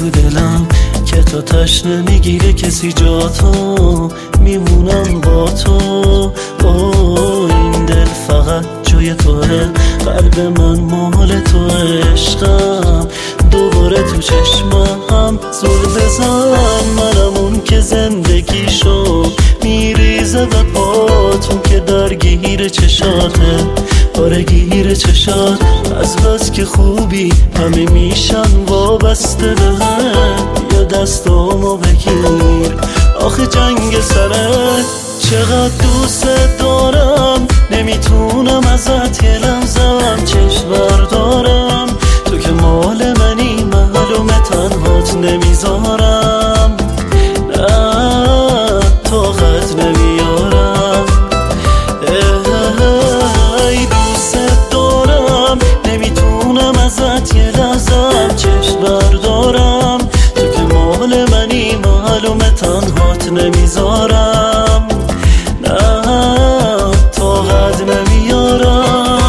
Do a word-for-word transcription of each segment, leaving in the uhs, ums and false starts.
تو دلم که تا تشنه میگیره کسی جا تو، میمونم با تو. اوه این دل فقط جای توه، قلب من مال تو، عشقم دوباره تو چشمم زل بزن. منم اون که زندگیشو میریزه به پاتون که درگیر چشاته، آره گیر چشات. از بس که خوبی همه میشن وابسته به هم، یا دستامو بگیر آخه جنگ سره. چقدر دوست دارم نمیتونم ازت یه لحظم چشم بردارم، تو که مال منی معلومه تنهات نمیذارم، نه طاقت نمیارم. ای دوست دارم نمیتونم ازت یه لحظم چشم بردارم، تو که مال منی معلومه تنهات نمیذارم، نه طاقت نمیارم.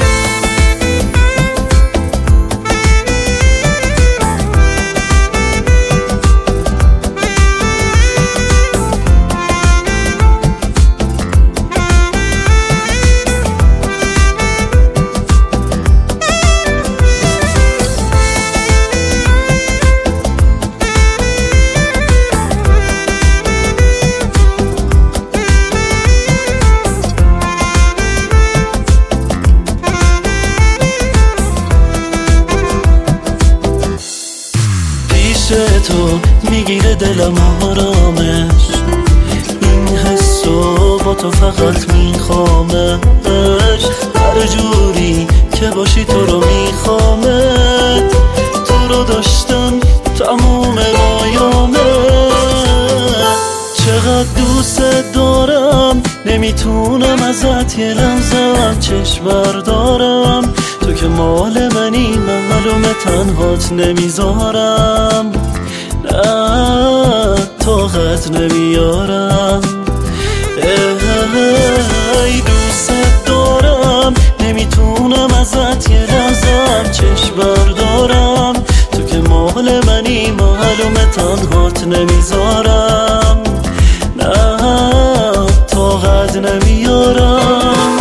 تو میگیره دلم آرامش، این حسو با تو فقط میخوامش، هر جوری که باشی تو رو میخوامت، تو رو داشتن تموم رایامه. چقدر دوست دارم نمیتونم ازت یه لحظم چشم بردارم، تو که مال منی معلومه تنهات نمیذارم، نه طاقت نمیارم. ای دوست دارم نمیتونم ازت یه لحظم چشم بردارم، تو که مال منی معلومه تنهات نمیذارم، نه طاقت نمیارم.